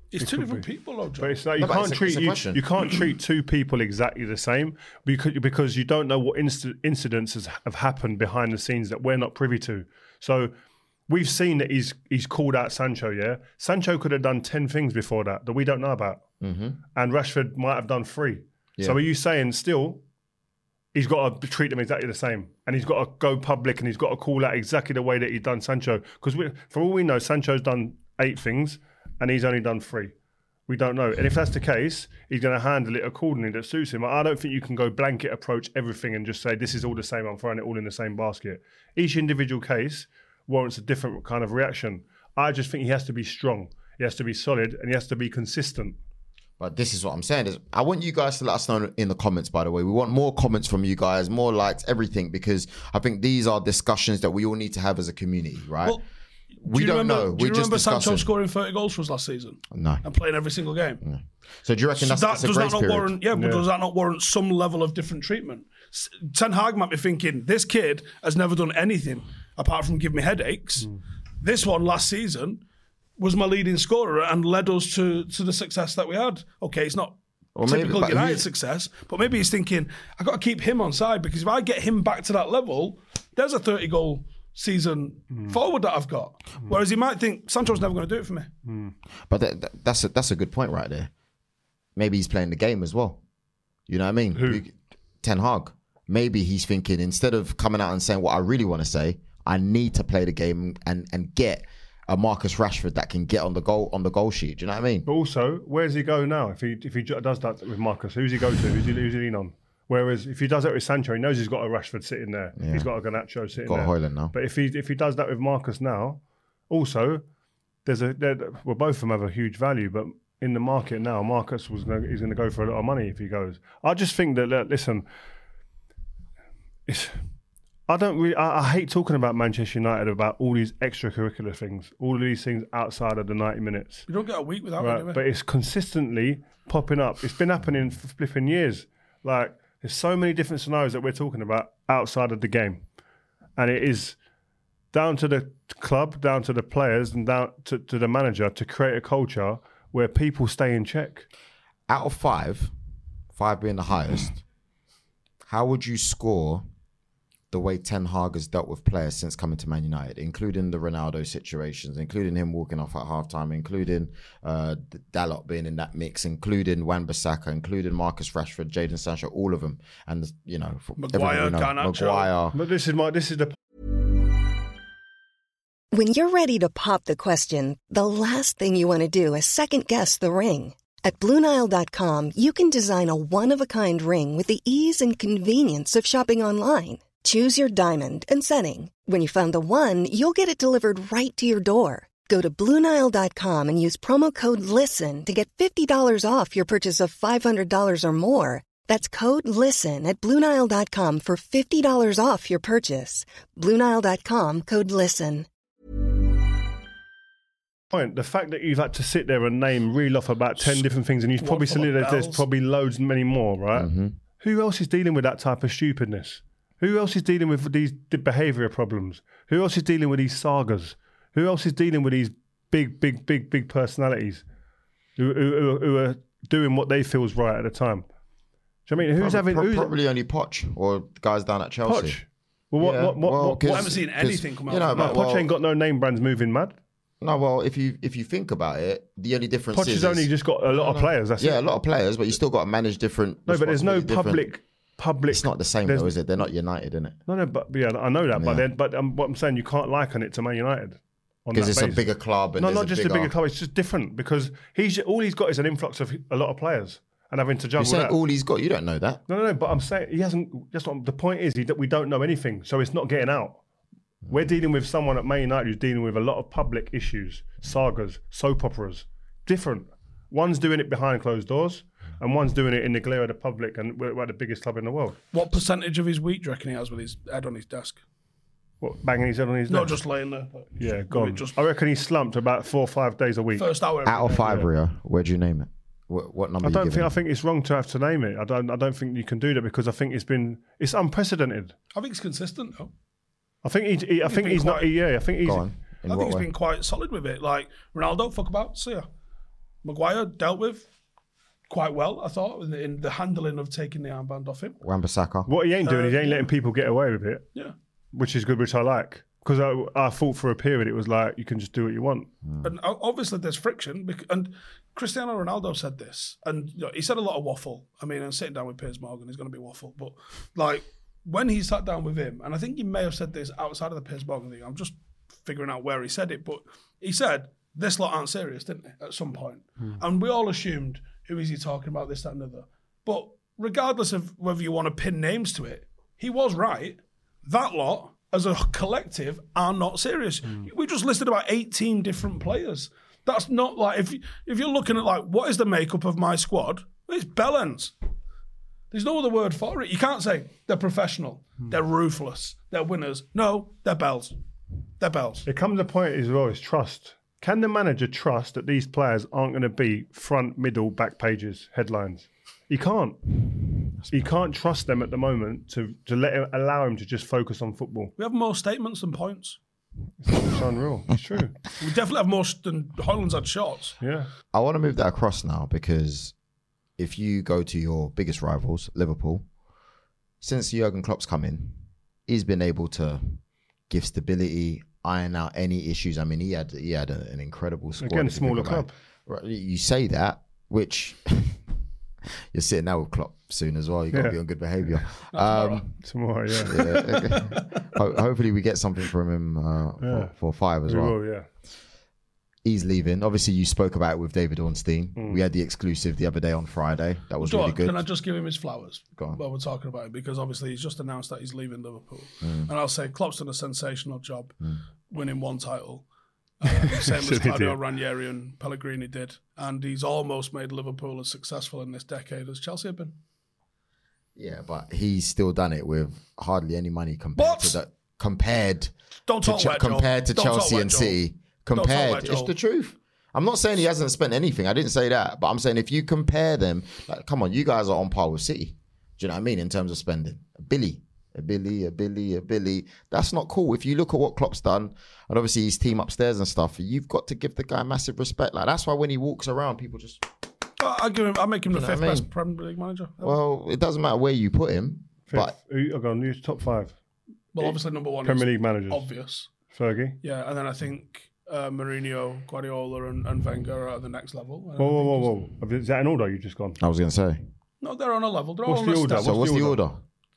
It's It two could different be. people, though, John. But it's like No, you but can't it's a- treat it's a you, question. you can't treat two people exactly the same because because you don't know what inc- incidents has, have happened behind the scenes that we're not privy to. So we've seen that he's he's called out Sancho. Yeah, Sancho could have done ten things before that that we don't know about, mm-hmm. and Rashford might have done three. Yeah. So are you saying still? He's got to treat them exactly the same, and he's got to go public, and he's got to call out exactly the way that he's done Sancho. Because for all we know, Sancho's done eight things, and he's only done three. We don't know. And if that's the case, he's going to handle it accordingly that suits him. I don't think you can go blanket approach everything and just say, this is all the same, I'm throwing it all in the same basket. Each individual case warrants a different kind of reaction. I just think he has to be strong, he has to be solid, and he has to be consistent. But this is what I'm saying is I want you guys to let us know in the comments, by the way. We want more comments from you guys, more likes, everything, because I think these are discussions that we all need to have as a community, right? Well, we do don't remember, know. Do We're you just remember discussing. Sancho scoring thirty goals for us last season? No. And playing every single game? Yeah. So do you reckon So that's, that, that's a does grace that not period? warrant? Yeah, but Yeah. does that not warrant some level of different treatment? S- Ten Hag might be thinking, this kid has never done anything apart from give me headaches. Mm. This one last season was my leading scorer and led us to to the success that we had. Okay, it's not Or maybe- typical but United who's- success, but maybe he's thinking, I got to keep him on side because if I get him back to that level, there's a thirty goal season Mm. forward that I've got. Whereas he might think Sancho's never going to do it for me. But that, that- that's a, that's a good point right there. Maybe he's playing the game as well. You know what I mean? Who? You- Ten Hag. Maybe he's thinking, instead of coming out and saying what I really want to say, I need to play the game and, and get a Marcus Rashford that can get on the goal on the goal sheet. Do you know what I mean? But also, where's he go now? If he if he does that with Marcus, who's he go to? Who's he, who's he lean on? Whereas if he does that with Sancho, he knows he's got a Rashford sitting there. Yeah. He's got a Garnacho sitting Got a there. Højlund now. But if he if he does that with Marcus now, also there's a there, well both of them have a huge value, but in the market now, Marcus was gonna, he's going to go for a lot of money if he goes. I just think that look, listen, it's. I don't really. I, I hate talking about Manchester United about all these extracurricular things, all of these things outside of the ninety minutes. You don't get a week without Right, it, do we? but it's consistently popping up. It's been happening for flipping years. Like there's so many different scenarios that we're talking about outside of the game, and it is down to the club, down to the players, and down to, to the manager to create a culture where people stay in check. Out of five, five being the highest, how would you score the way Ten Hag has dealt with players since coming to Man United, including the Ronaldo situations, including him walking off at halftime, including uh, Dalot being in that mix, including Wan-Bissaka, including Marcus Rashford, Jadon Sancho, all of them, and you know, Maguire, everyone we know, Garnacho. Maguire. But this is my this is the When you're ready to pop the question, the last thing you want to do is second-guess the ring. At Blue Nile dot com, you can design a one-of-a-kind ring with the ease and convenience of shopping online. Choose your diamond and setting. When you find the one, you'll get it delivered right to your door. Go to Blue Nile dot com and use promo code LISTEN to get fifty dollars off your purchase of five hundred dollars or more. That's code LISTEN at Blue Nile dot com for fifty dollars off your purchase. Blue Nile dot com, code LISTEN. point. The fact that you've had to sit there and name, reel off about ten different things, and you've Squad probably full said of that there's bells. probably loads many more, right? Mm-hmm. Who else is dealing with that type of stupidness? Who else is dealing with these behavioural problems? Who else is dealing with these sagas? Who else is dealing with these big, big, big, big personalities who, who, who are doing what they feel is right at the time? Do you know what I mean? Who's Probably, having... Who's, probably only Poch or guys down at Chelsea. Poch? Well, what, Yeah, what, what, well, what, 'cause- I haven't seen 'cause, anything come out You know, of no, but, Poch well, ain't got no name brands moving mad. no, well, if you if you think about it, the only difference Poch is has only just got a lot of players. That's yeah, it. a lot of players, but you still got to manage different. No, but there's no responsibility, different- public... public. It's not the same there's- though, is it? They're not United, in it? No, no, but yeah, I know that. But Yeah. then, but um, what I'm saying, you can't liken it to Man United on Because that it's basis. a bigger club. And No, there's not just bigger, a bigger club. It's just different because he's all he's got is an influx of a lot of players and having to You're juggle saying that. all he's got. You don't know that. No, no, no. But I'm saying he hasn't. Just what, the point is, he, that we don't know anything, so it's not getting out. We're dealing with someone at Man United who's dealing with a lot of public issues, sagas, soap operas. Different. One's doing it behind closed doors, and one's doing it in the glare of the public, and we're, we're the biggest club in the world. What percentage of his week do you reckon he has with his head on his desk? What, banging his head on his Not desk? just laying there. but Yeah, with gone. it Just I reckon he's slumped about four or five days a week. first hour. every Out of day. five, Rio, where'd you name it? What, what number? I you don't giving think. I him? think it's wrong to have to name it. I don't. I don't think you can do that because I think it's been. It's unprecedented. I think it's consistent though. I think he. he I think been he's not. quite- Yeah, I think he's. Go on. In I what think he's way? been quite solid with it. Like Ronaldo, fuck about, see ya. Maguire dealt with quite well, I thought, in the, in the handling of taking the armband off him. Wan-Bissaka. What he ain't doing Uh, is he ain't yeah. letting people get away with it, Yeah. which is good, which I like. Because I, I thought for a period it was like, you can just do what you want. And o- obviously there's friction. bec- And Cristiano Ronaldo said this. And you know, he said a lot of waffle. I mean, and sitting down with Piers Morgan is going to be waffle. But like when he sat down with him, and I think he may have said this outside of the Piers Morgan thing. I'm just figuring out where he said it. But he said, this lot aren't serious, didn't he, at some point? And we all assumed, who is he talking about, this, that, and other. But regardless of whether you want to pin names to it, he was right. That lot, as a collective, are not serious. We just listed about eighteen different players. That's not like, if, you, if you're looking at like, what is the makeup of my squad? It's bellends. There's no other word for it. You can't say they're professional, they're ruthless, they're winners. No, they're bells. They're bells. It comes a point as well, is trust. Can the manager trust that these players aren't going to be front, middle, back pages, headlines? He can't. He can't trust them at the moment to, to let him, allow him to just focus on football. We have more statements than points. It's unreal. It's true. We definitely have more than Hoyland's had shots. Yeah. I want to move that across now because if you go to your biggest rivals, Liverpool, since Jurgen Klopp's come in, he's been able to give stability, iron out any issues. I mean, he had he had a, an incredible squad. Again, if you smaller think about club. it. Right, you say that, which you're sitting now with Klopp soon as well. You've got to Yeah. be on good behaviour. Um, Tomorrow, yeah. yeah. Ho- hopefully we get something from him uh, Yeah. for, for five as We well. will, yeah. He's leaving. Obviously, you spoke about it with David Ornstein. Mm. We had the exclusive the other day on Friday. That was Do really I- good. Can I just give him his flowers Go on. while we're talking about it? Because obviously he's just announced that he's leaving Liverpool. Mm. And I'll say Klopp's done a sensational job winning one title. Uh, same as He Claudio did. Ranieri and Pellegrini did. And he's almost made Liverpool as successful in this decade as Chelsea have been. Yeah, but he's still done it with hardly any money compared What? to the compared Don't to talk Ch- wet, Joel. compared to Don't talk Chelsea wet, and Joel. City. talk Compared, wet, it's Joel. the truth. I'm not saying he hasn't spent anything. I didn't say that, but I'm saying if you compare them, like, come on, you guys are on par with City. Do you know what I mean in terms of spending? A Billy, a Billy, a Billy, a Billy. That's not cool. If you look at what Klopp's done, and obviously his team upstairs and stuff, you've got to give the guy massive respect. Like that's why when he walks around, people just I I give him. I make him the You know what fifth I mean? best Premier League manager. Well, well, it doesn't matter where you put him, but Fifth. Who- I've got new top five. obviously number one Premier is League managers. obvious. Fergie. Yeah, and then I think uh, Mourinho, Guardiola, and, and Wenger are at the next level. And I Whoa, whoa, think whoa, he's- whoa. Is that an order you just gone? I was going to say. No, they're on a level. They're What's all the on a order? step. So what's the the order? order?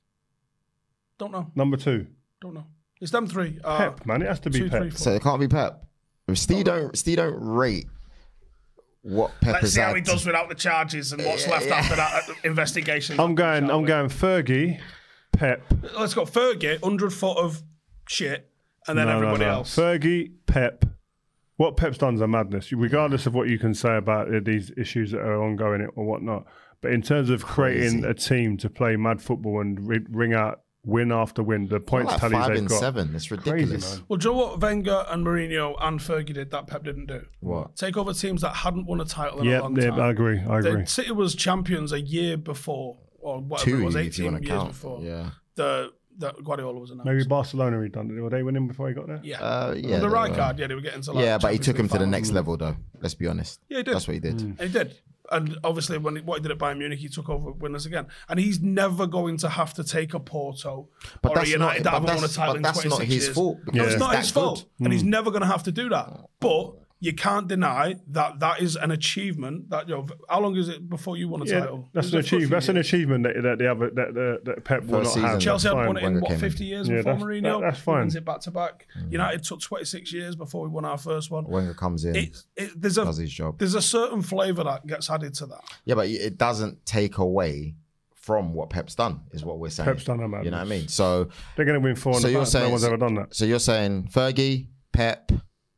Don't know. Number two. Don't know. It's them three. Uh, Pep, man. It has to be two, Pep. three, four. So it can't be Pep. If Steve don't Steve don't rate what Pep Let's has see how had. he does without the charges and what's left after that uh, investigation. I'm going, Shall I'm we? going Fergie, Pep. Let's go Fergie, one hundred foot of shit, and then No, no, everybody no. else. Fergie, Pep. What Pep's done is a madness, regardless of what you can say about uh, these issues that are ongoing or whatnot. But in terms of creating Crazy. a team to play mad football and ri- ring out win after win, the points like tallies five they've and got. seven. It's Crazy, ridiculous. man. Well, do you know what Wenger and Mourinho and Fergie did that Pep didn't do? What? Take over teams that hadn't won a title in Yeah, a long yeah, time. I agree. I agree. The City was champions a year before, or whatever Two, it was, if you eighteen want to years count. before. Yeah. The, the Guardiola was announced. Maybe Barcelona he done it. Were they winning before he got there? Yeah. Uh, yeah. the they right were. card, yeah, they were getting to like Yeah, but he Champions took him League to the finals. next level, though. Let's be honest. Yeah, he did. That's what he did. And he did. And obviously, when he, what he did at Bayern Munich, he took over winners again. And he's never going to have to take a Porto But or a that's United not- that but haven't won a that's- title but in that's not twenty-six his years. fault, No, because it's he's not that his fault. good. And he's never going to have to do that. But you can't deny that that is an achievement. That you know, how long is it before you won a Yeah, title? that's It an was a few achievement. That's an years. achievement that, that the other that, that, that Pep will not First have. season. Chelsea That's haven't fine. won it in Wenger what came in. fifty years Yeah, before that's- Mourinho. that- that's fine. Wins it back to back. United took twenty-six years before we won our first one. Wenger comes in, It, it, there's a does his job. there's a certain flavour that gets added to that. Yeah, but it doesn't take away from what Pep's done, is what we're saying. Pep's done a madness. You know what I mean? So, They're going to win four. so you're saying no one's ever done that. So you're saying Fergie, Pep,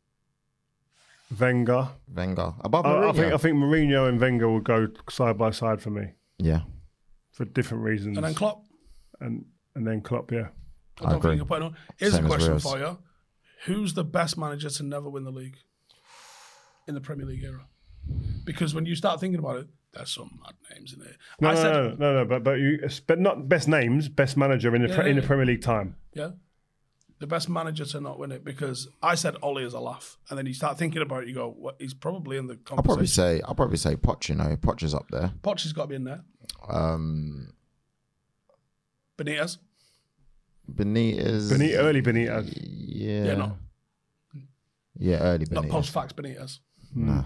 Wenger. Wenger above I, Mourinho. I think I think Mourinho and Wenger will go side by side for me yeah, for different reasons. And then Klopp. and and then Klopp. Yeah. I don't agree. think you can put it on. Here's Same a as question Rios. for you: who's the best manager to never win the league in the Premier League era? Because when you start thinking about it, there's some mad names in it. No, I no, said, no, no, no, but but you, but not best names, best manager in the Yeah, pre, in the yeah. Premier League time. yeah, The best manager to not win it, because I said Ollie as a laugh, and then you start thinking about it, you go, "What? He's probably in the conversation." I'll probably say, I'll probably say Poch. You know, Poch is up there. Poch has got to be in there. Um, Benitez. Benitez. Benitez, early Benitez. Yeah. Yeah, no, Yeah, early Benitez. not post facts Benitez. No.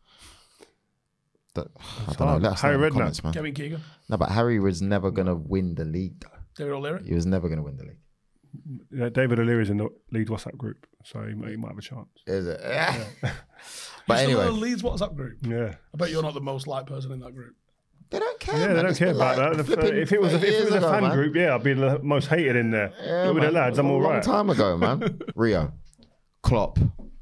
That, I don't know. hard. Let us Harry know in the Redknapp. comments, man. Kevin Keegan. No, but Harry was never gonna win the league. Though. David O'Leary. He was never gonna win the league. Yeah, David O'Leary's in the lead WhatsApp group, so he might, he might have a chance. Is it? Yeah. You But still anyway, got a Leeds WhatsApp group. Yeah. I bet you're not the most liked person in that group. they don't care. Yeah, man. they don't It's care been about like that. The- flipping if it was a, if thirty it was years a ago, fan man. group, yeah, I'd be the most hated in there. Yeah, but with the man. lads, It I'm was all a long right. time ago, man. Rio, Klopp.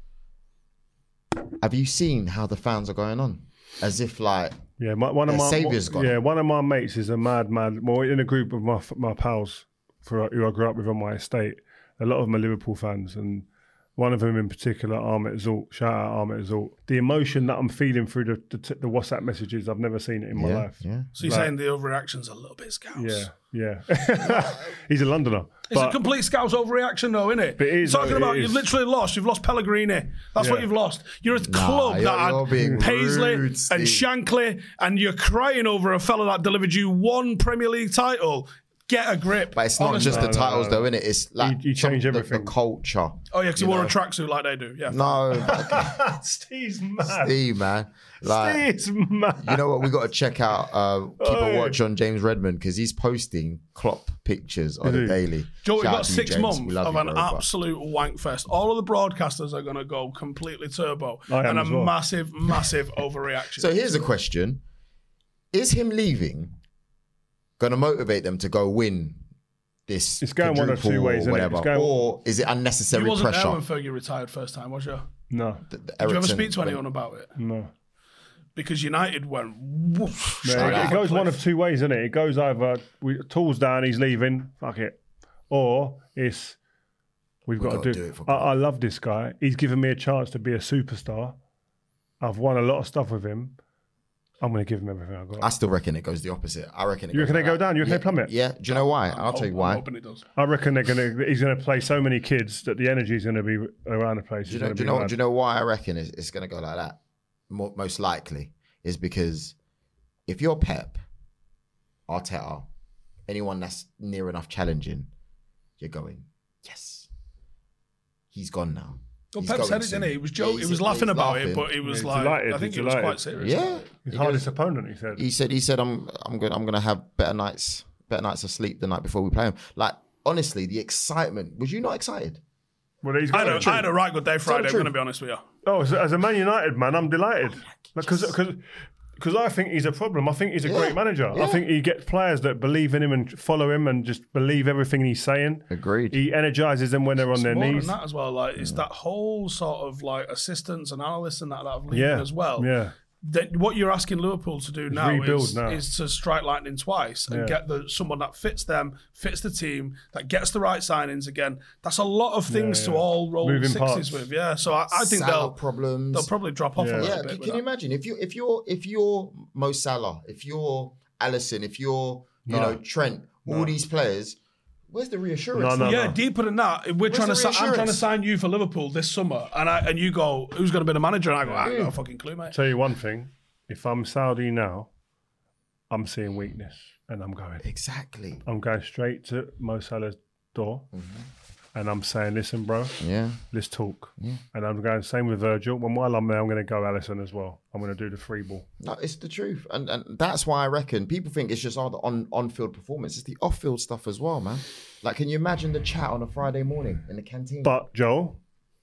Have you seen how the fans are going on? As if like Yeah, my, one of Their my saviour's gone. yeah, one of my mates is a mad, mad. Well, in a group of my my pals for who I grew up with on my estate. A lot of them are Liverpool fans, and one of them in particular, Ahmet Zult. Shout out Ahmet Zult. The emotion that I'm feeling through the the, the WhatsApp messages, I've never seen it in my yeah, life. yeah. So you're Like- saying the overreaction's a little bit scouse? Yeah, yeah. He's a Londoner. It's but a complete scouse overreaction, though, isn't it? But it is, Talking though, about it you've is. literally lost. You've lost Pellegrini. That's what Yeah. you've lost. You're a club you're- that you're being had Paisley rude, and Steve. Shankly, and you're crying over a fella that delivered you one Premier League title. Get a grip. But it's not Honestly. just the No, no, titles, no. though, innit? It's like You- you some- change the- everything. The culture. Oh yeah, because he you wore know. a tracksuit like they do. Yeah. No, Steve's mad. Steve, man. Like, Steve's mad. you know what? We got to check out. Uh, keep Oi. a watch on James Redmond because he's posting Klopp pictures on Is the he? daily. Joe, we've Shout out got to you, six James. months We love of you, an bro, but- absolute wank fest. All of the broadcasters are going to go completely turbo, I am and a as well. massive, massive overreaction. So here's a question: is him leaving going to motivate them to go win this? It's going one of two quadruple or ways, isn't it? whatever, It's going- or is it you unnecessary wasn't pressure? there when Fergie retired first time, was you? No, The- the Did you ever Eriksen- speak to anyone about it? no. Because United went whoosh. Yeah, Straight it, out. it goes one of two ways, isn't it? It goes either we tools down, he's leaving, fuck it, or it's we've got gotta to do do. it for I, I love this guy. He's given me a chance to be a superstar. I've won a lot of stuff with him. I'm going to give him everything I've got. I still reckon it goes the opposite. I reckon it You goes reckon like they go that. down? You reckon yeah, they plummet? Yeah. Do you know why? I'll tell you I'm why. hoping it does. I reckon they're going to. He's going to play so many kids that the energy is going to be around the place. Do you know? Do you know? Do you know why I reckon it's, it's going to go like that? Mo- Most likely is because if you're Pep, Arteta, anyone that's near enough challenging, you're going, yes, he's gone now. Well, He's Pep going said it, soon. didn't he? He was Yeah, joking. he he was said- laughing he's about it, laughing. but he was he's like, delighted, I think he's he was delighted. quite serious. Yeah, His He hardest goes- opponent, he said. he said. He said, "I'm, I'm going. I'm going to have better nights, better nights of sleep the night before we play him." Like honestly, the excitement. Was you not excited? well, he's I got had, to a, I had a right good day Friday, I'm truth. going to be honest with you. Oh, so as a Man United man, I'm delighted because because because I think he's a problem. I think he's a Yeah, great manager. yeah. I think he gets players that believe in him and follow him and just believe everything he's saying. Agreed. He energizes them when they're on It's their more knees. than that as well. Like it's that whole sort of like assistants and analysts and that that have leaving Yeah, as well. yeah. That what you're asking Liverpool to do now rebuild is, now. is to strike lightning twice and Yeah. get the someone that fits them, fits the team, that gets the right signings again. That's a lot of things Yeah, to yeah. all roll Moving sixes parts. with. Yeah, so I, I think Salah they'll problems. they'll probably drop off Yeah. a little Yeah, bit. can, with can you that. imagine if you if you're if you're Mo Salah, if you're Allison, if you're you No. know Trent, all these players, where's the reassurance? No, no, Yeah, no. deeper than that. We're trying to. the Si- I'm trying to reassurance? sign you for Liverpool this summer, and I and you go, who's going to be the manager? And I go, I ain't got a fucking clue, mate. Tell you one thing: if I'm Saudi now, I'm seeing weakness, and I'm going. Exactly. I'm going straight to Mo Salah's door, Mm-hmm. and I'm saying, "Listen, bro, Yeah. let's talk." And I'm going same with Virgil. When while I'm there, I'm going to go Allison as well. I'm going to do the free ball. No, it's the truth, and and that's why I reckon people think it's just all the on on field performance. It's the off field stuff as well, man. Like, can you imagine the chat on a Friday morning in the canteen? But Joel,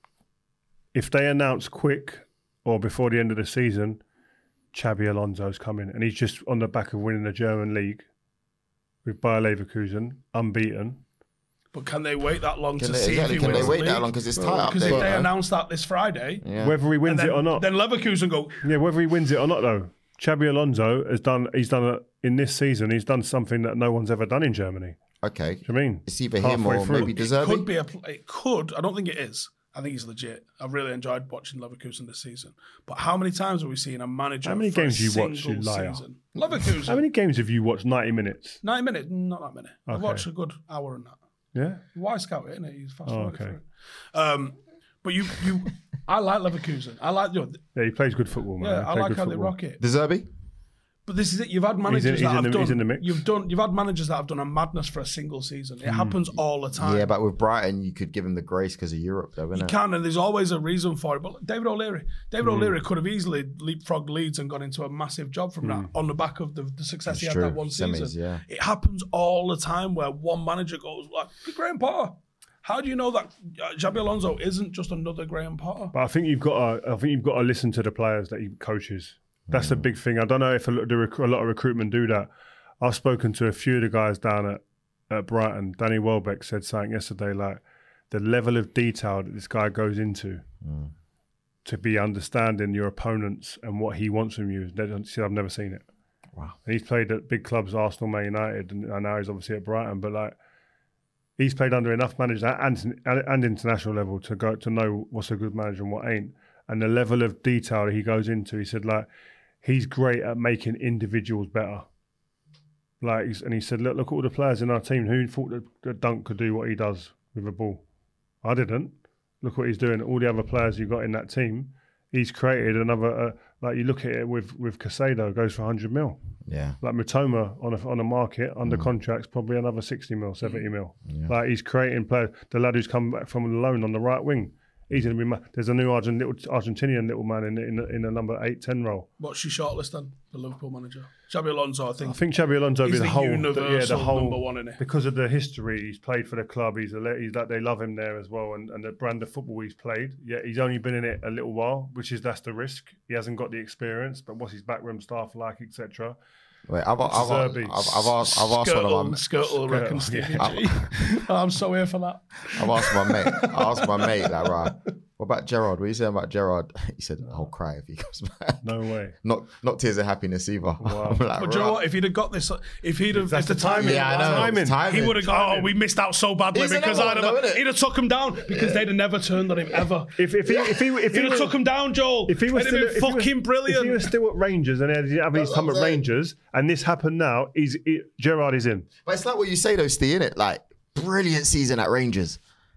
if they announce quick or before the end of the season, Xabi Alonso's coming, and he's just on the back of winning the German league with Bayer Leverkusen, unbeaten. But can they wait that long Can to they- see exactly, if he can wins they the wait that league? long? 'Cause it's tight up Because there, if they man. announce that this Friday, yeah. Whether he wins then, it or not, then Leverkusen go. yeah, whether he wins it or not, though, Xabi Alonso has done. He's done a, in this season. He's done something that no one's ever done in Germany. Okay. Do you know what I mean? It's either him Halfway or through. maybe It Deserbi. could be a. pl- It could. I don't think it is. I think he's legit. I've really enjoyed watching Leverkusen this season. But how many times have we seen a manager? How many for a games you watch, you single liar? season? Leverkusen. How many games have you watched? ninety minutes. Ninety minutes, not that many. I've Okay. watched a good hour and that. Yeah. Y Scout, isn't it? He's fast Oh, forward okay. for it. Um, but you, you, I like Leverkusen. I like, you know, Yeah, he plays good football, man. yeah, He I plays like good how they football. rock it. De Zerbi? But this is it. You've had managers he's that in have the- done. he's in the mix. You've done. You've had managers that have done a madness for a single season. It happens all the time. Yeah, but with Brighton, you could give him the grace because of Europe, though, You isn't it? can, and there's always a reason for it. But David O'Leary, David Hmm. O'Leary could have easily leapfrogged Leeds and gone into a massive job from that on the back of the, the success It's he had true. that one Semis, season. yeah. It happens all the time where one manager goes like, Graham Potter. How do you know that uh, Xabi Alonso isn't just another Graham Potter? But I think you've got to. I think you've got to listen to the players that he coaches. That's Mm. the big thing. I don't know if a lot, the rec- a lot of recruitment do that. I've spoken to a few of the guys down at, at Brighton. Danny Welbeck said something yesterday, like the level of detail that this guy goes into Mm. to be understanding your opponents and what he wants from you. They don't- See, I've never seen it. Wow. And he's played at big clubs, Arsenal, Man United, and, and now he's obviously at Brighton. But like, he's played under enough managers and, and, and international level to go to know what's a good manager and what ain't. And the level of detail that he goes into, he said, like, he's great at making individuals better. Like, he's, and he said, look, look at all the players in our team. Who thought that, that Dunk could do what he does with a ball? I didn't. Look what he's doing. All the other players you got in that team, he's created another. Uh, like you look at it with with Casado, goes for one hundred mil. Yeah. Like Matoma on a on a market under Mm. contracts, probably another sixty mil, seventy mil. Like he's creating players. The lad who's come back from the loan on the right wing, he's going to be. Ma- There's a new Argent, little Argentinian little man in in, in a number eight ten role. What's your shortlist then? The Liverpool manager, Xabi Alonso. I think. I think Xabi Alonso He's be the the whole, universal yeah, the whole number one, isn't he? because of the history he's played for the club. He's a, he's that they love him there as well, and, and the brand of football he's played. Yeah, he's only been in it a little while, which is that's the risk. He hasn't got the experience, but what's his backroom staff like, et cetera. Wait, I've, I've, I've, Zerbi. I've, I've asked, I've asked one of my, Skirtle, Skirtle reckons Stevie yeah. G. I'm so here for that. I've asked my mate, I asked my mate, like, right, what about Gerard? What are you saying about Gerard? He said, I'll cry if he comes back. No way. Not, not tears of happiness either. I'm like, But do you know right. what? If he'd have got this, if he'd have, That's if the the timing. timing, Yeah, I It's know. timing. It's timing. he would have gone. Oh, we missed out so badly He's because another I'd one, have, though, innit? he'd have took him down because they'd have never turned on him ever. If if he if he if He'd he have took him down, Joel. If he was It'd still, have if been he was- fucking brilliant. If he was still at Rangers and he had having his That's time what at I'm saying. Rangers, and this happened now, he's it, Gerard is in. But it's like what you say though, Steve, innit? Like, brilliant season at Rangers.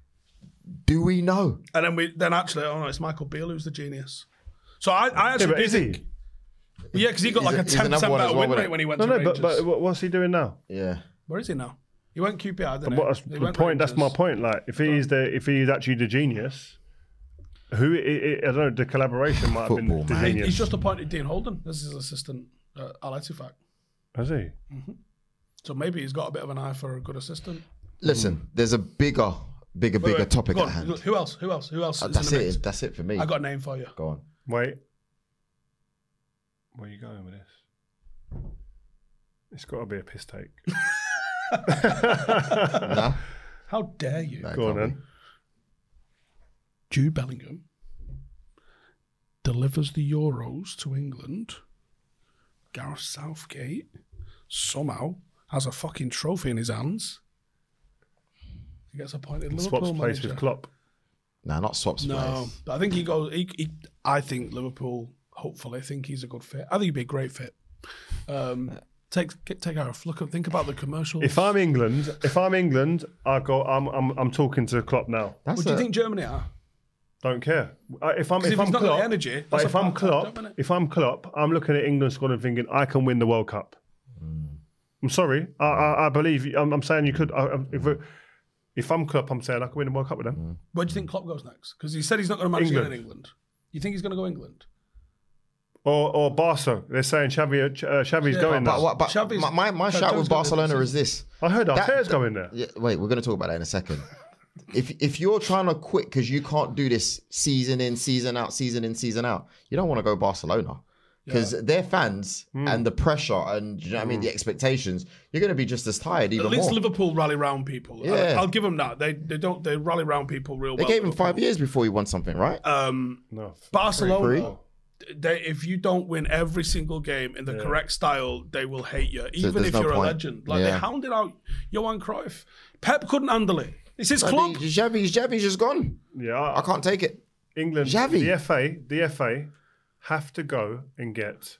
Do we know? And then we then actually, oh no, it's Michael Beale who's the genius. So I, I actually Yeah, but do is think, he? yeah, because he got He's like a- a he's ten another percent one as better well, win isn't rate it? when he went No, to no, Rangers. but but what's he doing now? Yeah. Where is he now? He went Q P R, didn't What, he? He the went point. That's my Rangers. point. Like, if he is the if he is actually the genius, who I I don't know, the collaboration might have been Football, the man. genius. He's just appointed Dean Holden as his assistant at Al Ettifaq. Has he? So maybe he's got a bit of an eye for a good assistant. Listen, there's a bigger, bigger, Wait, bigger wait, topic go at on. hand. Who else? Who else? Who else? Uh, is That's in the mix? it. That's it for me. I got a name for you. Go on. Wait. Where are you going with this? It's got to be a piss take. Nah? How dare you? No, Go on can't then. Jude Bellingham delivers the Euros to England. Gareth Southgate somehow has a fucking trophy in his hands. He gets appointed Swaps Liverpool place manager. with Klopp. be. Nah, not swaps No, place. but I think he goes. He, he, I think Liverpool. Hopefully, think he's a good fit. I think he'd be a great fit. Um, take take a look at think about the commercials. If I'm England, if I'm England, I go. I'm I'm I'm talking to Klopp now. That's what do you a- think Germany are? Don't care. I- If I'm 'Cause if, if I'm he's not got Klopp, the energy, but that's if a I'm part-time Klopp, job, innit? if I'm Klopp, I'm looking at England squad and thinking I can win the World Cup. I'm sorry. I I, I believe. I'm, I'm saying you could. I, if it, if I'm Klopp, I'm saying I can win the World Cup with them. Where do you think Klopp goes next? Because he said he's not going to manage England. in England. You think he's going to go England? Or or Barca. They're saying Xavi, uh, Xavi's Yeah, going But, there. what, but Xavi's- my, my, my Xavi's shout gonna with do Barcelona this is this. I heard That- Arteta's going there. Yeah, wait, we're going to talk about that in a second. If if you're trying to quit because you can't do this season in, season out, season in, season out, you don't want to go Barcelona. Because their fans Hmm. and the pressure and do you know what I mean the expectations, you're going to be just as tired even At least more. Liverpool rally round people. Yeah. I'll, I'll give them that. They they don't they rally round people real They well. gave him Liverpool. five years before he won something, right? Um, No. Barcelona. They, if you don't win every single game in the correct style, they will hate you, even there's if no you're a point. legend. Like they Yeah. hounded out Johan Cruyff. Pep couldn't handle it. It's his Like, club. the- Xavi's Xavi's just gone. Yeah, I, I can't take it. England, Xavi. the F A, the F A have to go and get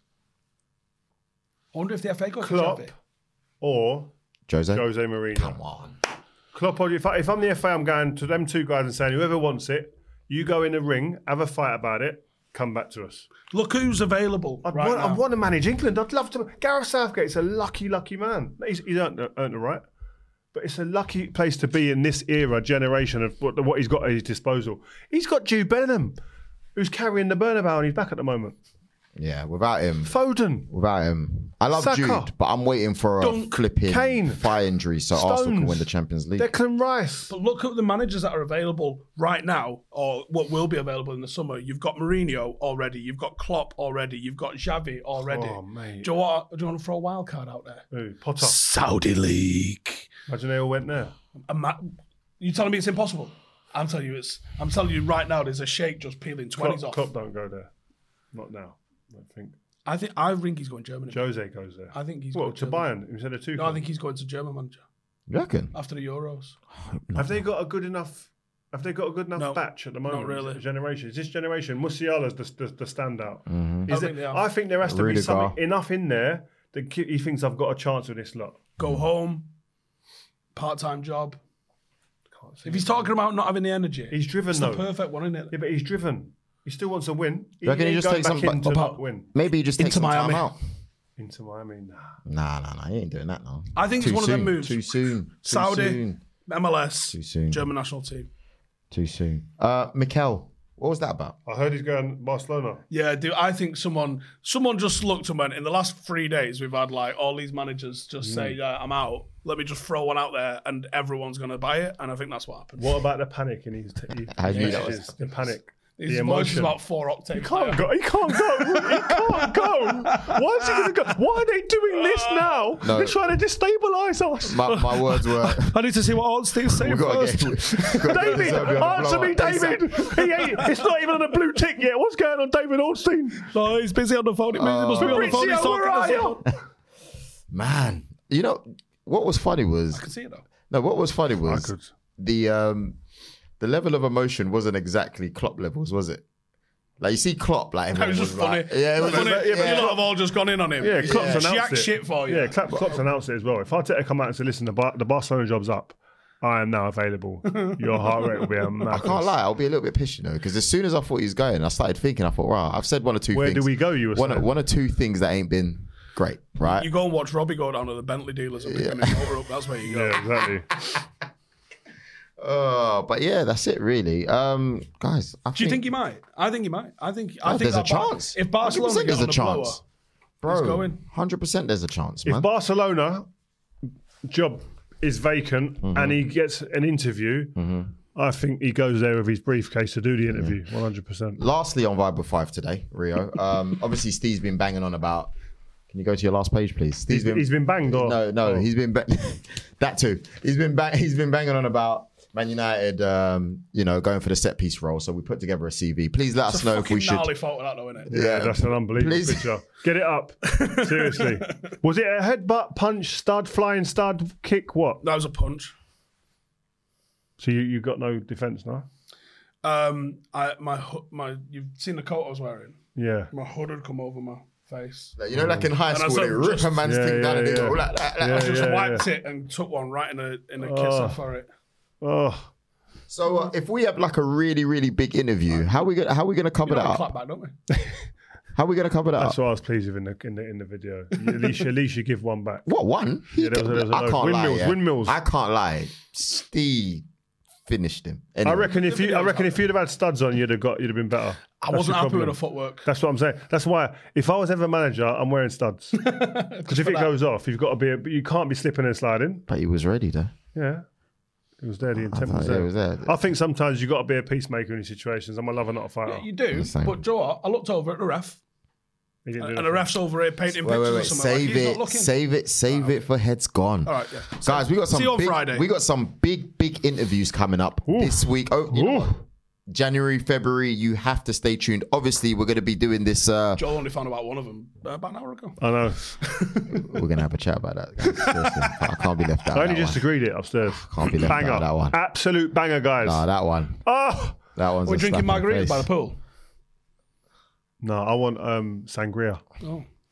I wonder if the F A got Klopp Xavi. or Jose, Jose Mourinho. come on. Klopp, if, I, if I'm the F A, I'm going to them two guys and saying, whoever wants it, you go in the ring, have a fight about it, come back to us. Look who's available I'd right want, now. I want to manage England. I'd love to. Gareth Southgate's a lucky, lucky man. He's, he's earned, earned the right. But it's a lucky place to be in this era, generation of what, what he's got at his disposal. He's got Jude Bellingham, who's carrying the Bernabeu on his back at the moment. Yeah, without him. Foden. Without him. I love Saka. Jude, but I'm waiting for a Dunk. flipping Kane. thigh injury so Arsenal can Stones. win the Champions League. Declan Rice. But look at the managers that are available right now, or what will be available in the summer. You've got Mourinho already. You've got Klopp already. You've got Xavi already. Oh, mate. Do you, want, do you want to throw a wild card out there? Who? Potter. Saudi League. Imagine they all went there. Ma- you telling me it's impossible? I'm telling you, it's. I'm telling you right now. There's a sheikh just peeling twenties Klopp, off. Klopp don't go there. Not now. I don't think. I think. I think he's going Germany. Jose goes there. I think he's What, going to Germany. Bayern instead of Tuchel? No, I think he's going to German manager You reckon? after the Euros. Have they got a good enough? Have they got a good enough No, batch at the moment? not really. Generation. Is this generation? Musiala's the, the, the standout. Mm-hmm. Is I it- think they are. I think there has to Rudiger. be something enough in there that ki- he thinks I've got a chance with this lot. Go home. Part-time job. If he's talking about not having the energy, He's driven it's though. the perfect one, isn't it? Yeah, but he's driven. He still wants to win. He, You reckon he ain't just going takes back some- in to but- not win. Maybe he just takes Into some time Miami. out. Into Miami, nah. Nah, nah, nah. He ain't doing that now. I think it's Too one of them soon. moves. Too soon. Too Saudi, soon. M L S, Too soon. German national team. Too soon. Uh, Mikel, what was that about? I heard he's going to Barcelona. Yeah, dude. I think someone someone just looked and went, in the last three days, we've had like all these managers just Mm. say, yeah, I'm out. Let me just throw one out there and everyone's going to buy it. And I think that's what happened. What about the panic in his? T- his How do you know messages? The panic. His the voice is emotion. about four octaves. He can't higher. go. He can't go. He can't go. Why is he going to go? Why are they doing this now? No. They're trying to destabilise us. My, my words were. I need to see what Ornstein's saying We've got first. to get. we've got to get David, Serbia on the answer me, blow-up. David. He ain't, it's not even on a blue tick yet. What's going on, David Ornstein? No, he's busy on the phone. He must be on the phone. He's Fabrizio, where are talking to you? someone. Man, you know what was funny was I can see it though. no. What was funny was could. the um the level of emotion wasn't exactly Klopp levels, was it? Like you see Klopp, like That was everyone just funny. like- yeah, it was funny. just- You yeah. lot have all just gone in on him. Yeah, Klopp's Yeah. announced Jack it. shit for you. Yeah, Klopp, Klopp's announced it as well. If Arteta come out and say, listen, the, Bar- the Barcelona job's up. I am now available. Your heart rate will be a I madness. can't lie, I'll be a little bit pissed, you know, because as soon as I thought he was going, I started thinking, I thought, wow, I've said one or two Where things. do we go, you were one, saying? one or two things that ain't been great, right? You go and watch Robbie go down to the Bentley dealers and pick his motor up. That's where you go. Yeah, exactly. Oh, but yeah, that's it really. Um, guys, I Do you think he might? I think he might. I think. I Oh, think there's a that Bar- chance. If Barcelona one hundred percent get there's on a the chance. blower, Bro, He's going. one hundred percent there's a chance, If man. Barcelona job is vacant Mm-hmm. and he gets an interview, I think he goes there with his briefcase to do the interview, one hundred percent. Lastly, on Vibe with Five today, Rio. Um, obviously, Steve's been banging on about. Can you go to your last page, please? Steve's He's, he's been banged or No, no, Oh. he's been ba- that too. He's been ba- he's been banging on about Man United, um, you know, going for the set piece role. So we put together a C V. Please let us It's a know if fucking we should. gnarly photo, that though, isn't it? Yeah, that's an unbelievable Please. picture. Get it up. Seriously. Was it a headbutt, punch, stud, flying stud, kick, what? That was a punch. So you, you got no defence now? Um, I my ho- my. You've seen the coat I was wearing. Yeah. My hood had come over my face. You know, like in high And I school, saw they rip just- a man's Yeah, thing down yeah, and they go yeah. like that. like Yeah, I that. just yeah, wiped yeah. it and took one right in a in a Oh. kisser for it. Oh. So uh, if we have like a really, really big interview, how are we gonna how are we gonna cover You know, that we up? clap back, don't we? How are we gonna cover that That's up? what I was pleased with in the in the, in the video. At least, at least you give one back. What one? He Yeah, there was a- did- there was a I load. can't lie. Windmills, yeah. windmills. I can't lie. Steve finished him. I Anyway. reckon if you I reckon if you'd have had studs on, you'd have got you'd have been better. I That's wasn't the happy with problem. the footwork. That's what I'm saying. That's why if I was ever manager, I'm wearing studs. Because if it goes off, you've got to be. A, you can't be slipping and sliding. But he was ready though. Yeah, it was there. The intent thought was it there. was there. I think sometimes you got to be a peacemaker in these situations. I'm a lover, not a fighter. You do, same. but Joe, what? I looked over at the ref, He didn't do and the nothing. ref's over here painting Wait, pictures wait, or wait. something. Save like, he's not it. looking. Save it. Save it for Heads Gone. All right, yeah. Guys, we got some See you on big, Friday. we got some big, big interviews coming up Ooh. this week. Oh, you know Ooh. what? January, February, you have to stay tuned. Obviously, we're going to be doing this. Uh, Joel only found about one of them uh, about an hour ago. I know. we're going to have a chat about that. Guys. Seriously, I can't be left out. I of only that just one. agreed it upstairs. Can't be left banger. out of that one. Absolute banger, guys. Nah, that one. Oh That one's We're a drinking slap in the margaritas face. by the pool. no, I want um, sangria. Oh.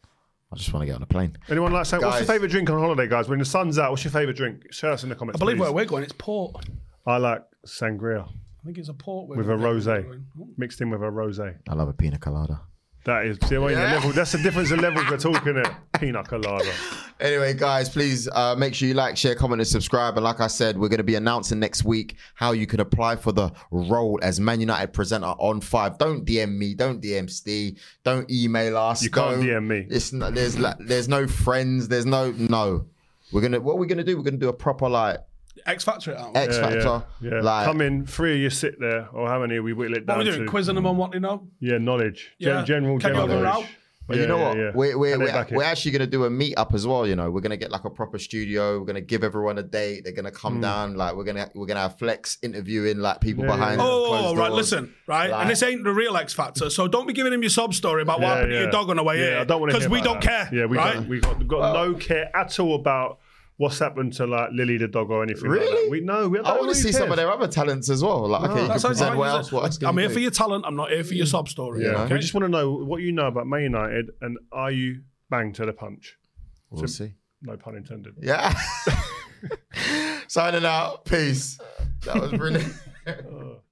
I just want to get on a plane. Anyone like saying, what's your Guys. favourite drink on holiday, guys? When the sun's out, what's your favourite drink? Share us in the comments, I believe please. where we're going, it's port. I like sangria I think it's a port we're with a going. rosé, mixed in with a rosé. I love a pina colada. That is, see, I mean, the level, that's the difference in levels we're talking at. Pina colada. Anyway, guys, please uh, make sure you like, share, comment, and subscribe. And like I said, we're going to be announcing next week how you can apply for the role as Man United presenter on Five. Don't D M me. Don't D M Steve. Don't email us. You can't don't, D M me. It's not, there's like, there's no friends. There's no no. We're gonna what we're gonna do. We're gonna do a proper like X Factor it out. X Yeah, Factor. yeah, yeah. Like Come in, three of you sit there, or how many we whittle it What down are we doing? to? Quizzing them on what they know? Yeah, knowledge. Gen- Yeah. General, Can you general have a knowledge. row? But Yeah, you know yeah, what? yeah. We're, we're, Can they we're, back it? we're actually going to do a meet up as well. You know, we're going to get like a proper studio. We're going to give everyone a date. They're going to come down. Like we're going to we're going to have Flex interviewing like people Yeah, behind. yeah. Oh, closed right. doors. Listen, right. Like- and this ain't the real X Factor. So don't be giving him your sob story about what Yeah, happened to yeah. your dog on the way yeah, here. I don't want to Because we don't care. Yeah, we right? don't. We got, we got no care at all about what's happened to like Lily the dog or anything. Like Really? that. We know. We, I want to see some of their other talents as well. Like, okay, you can That's how present it's what fine. else? What else can I'm you here do? for your talent. I'm not here for your sob story. Yeah, okay? we just want to know what you know about Man United, and are you bang to the punch? We'll see. No pun intended. Yeah. Signing out. Peace. That was brilliant.